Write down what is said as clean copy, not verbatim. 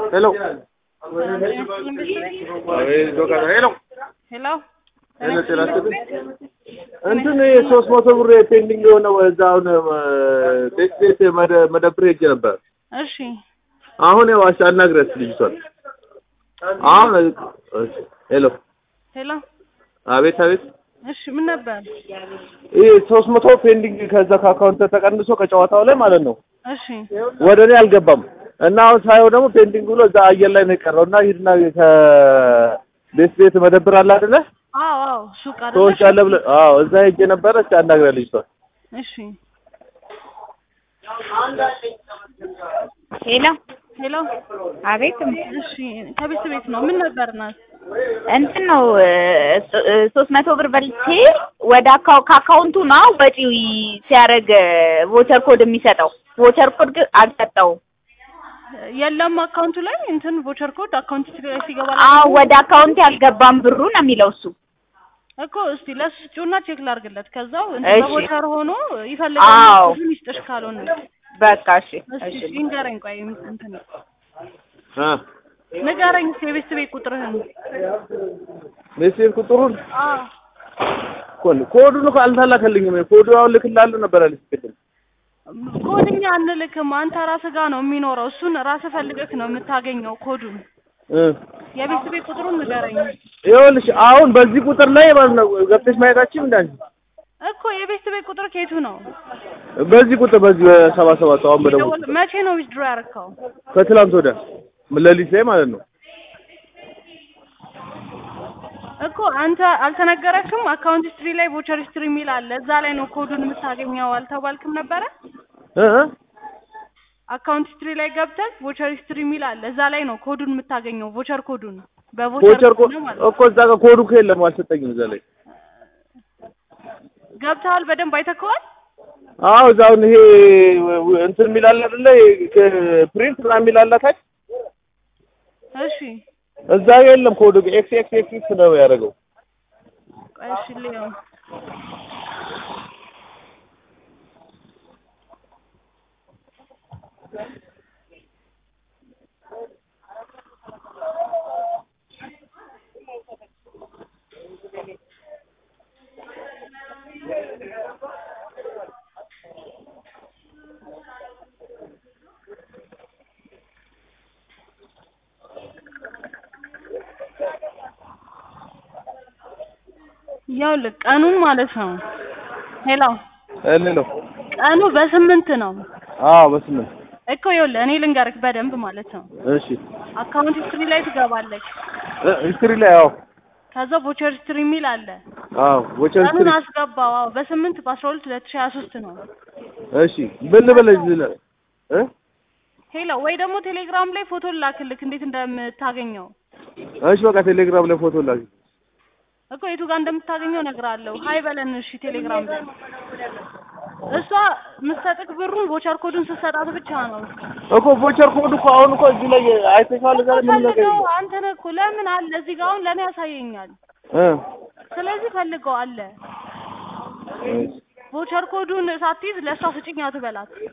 Hello. Hello. Hello. Hello, Telastic. እንትን 300 ብር ፔንዲንግ የሆነው እዛውን ቴክስት መደብር ሄጄ ነበር። እሺ አሁን ያው አናግረስ ልጅቷን አሁን ሄሎ ሄሎ አቤት አቤት እሺ ምን ነበር? ይሄ 300 ፔንዲንግ ከዛ ከአካውንት ተቀንሶ ከጨዋታው ላይ ማለት ነው። እሺ ወደ እኔ አልገባም እና አሁን ሳይው ደግሞ ፔንዲንግ ብሎ እዛ አየር ላይ ነው የቀረውና ሂድና ከቤት መደብር አለ አይደለ? አዎ ሱቅ አይደለ? ሰዎች አለ ብለ እዛ ሄጄ ነበር። እስኪ አናግረህ ልጅቷን። እሺ ሄሎ ሄሎ አቤት። እሺ ከቤት ነው ምን ነበርናት? እንትን ነው 300 ብር በልቼ ወደ ከአካውንቱ ነው ወጪ ሲያደርግ ቮቸር ኮድ የሚሰጠው ቮቸር ኮድ አልሰጠው። የለም አካውንቱ ላይ እንትን ቮቸር ኮድ አካውንት ላይ ሲገባ ወደ አካውንት ያልገባም ብሩ ነው የሚለው እሱ እኮ። እስቲ ለስጩና ቼክ ላድርግለት። ከዛው እንትን በቮቸር ሆኖ ይፈልጋል ብዙ ይስጥሽ ካልሆነ በቃ እሺ እሺ ንገረኝ። ቆይ እንትን ንገረኝ የቤት ቁጥርህን። ቤት ቁጥሩን ኮዱን እኮ አልተላከልኝም። ኮዱ አሁን ልክላለሁ ነበር አልልክልኝ። ኮድኛ አንልክም። አንተ ራስህ ጋር ነው የሚኖረው። እሱን ራስህ ፈልገህ ነው የምታገኘው ኮዱን። የቤት ቁጥሩን ንገረኝ። ይኸውልሽ አሁን በዚህ ቁጥር ላይ ማለት ነው ገብተሽ ማየታችን እንዳንቺ እኮ የቤት ቁጥር ከየቱ ነው? በዚህ ቁጥር በዚህ 77 አሁን በደውል። መቼ ነው ዊዝድሮ ያደረከው? ከትላንት ወዲያ ሌሊት ላይ ማለት ነው እኮ። አንተ አልተነገረክም? አካውንት ሂስትሪ ላይ ቮቸር ሂስትሪ የሚል አለ። እዛ ላይ ነው ኮዱን የምታገኘው አልተባልክም ነበረ? አካውንት ሂስትሪ ላይ ገብተህ ቮቸር ሂስትሪ የሚል አለ። እዛ ላይ ነው ኮዱን የምታገኘው ቮቸር ኮዱን። በቮቸር ኮድ እኮ እዛ ጋር ኮዱ ከየለም አልሰጠኝም። እዛ ላይ ገብተሃል? በደንብ አይተከዋል? እዛው ይሄ እንትን የሚል አለ አይደለ? ፕሪንት ምናምን የሚል አለ ታች። እሺ እዛ የለም ኮዱ ኤክስ ነው ያደረገው። እሺ ሊዮ ያው ቀኑን ማለት ነው። ሄሎ ቀኑ በ8 ነው። በ8 እኮ ይኸውልህ እኔ ልንገርህ በደንብ ማለት ነው። እሺ አካውንት ሂስትሪ ላይ ትገባለህ። ሂስትሪ ላይ ከዛ ቮቸር ሂስትሪ የሚል አለ። ቮቸር ሂስትሪ ቀኑን አስገባው። በ8 በ12 2023 ነው። እሺ በልበለኝ ሄሎ ወይ ደግሞ ቴሌግራም ላይ ፎቶ ላክልክ እንዴት እንደምታገኘው። እሺ በቃ ቴሌግራም ላይ ፎቶ ላክ እኮ የቱ ጋር እንደምታገኘው እነግርሃለሁ። ሃይ በለን እሺ ቴሌግራም ላይ። እሷ ምትሰጥክ ብሩን ቮቸር ኮዱን ስትሰጣት ብቻ ነው እኮ። ቮቸር ኮዱ እኮ አሁን እኮ እዚህ ላይ አይተሻል። እዛ ላይ ምን ነገር ነው? አንተ ነህ እኮ ለምን አለ እዚህ ጋር አሁን ለኔ ያሳየኛል። ስለዚህ ፈልገው አለ። ቮቸር ኮዱን ሳትይዝ ለሷ ስጭኝ አትበላት።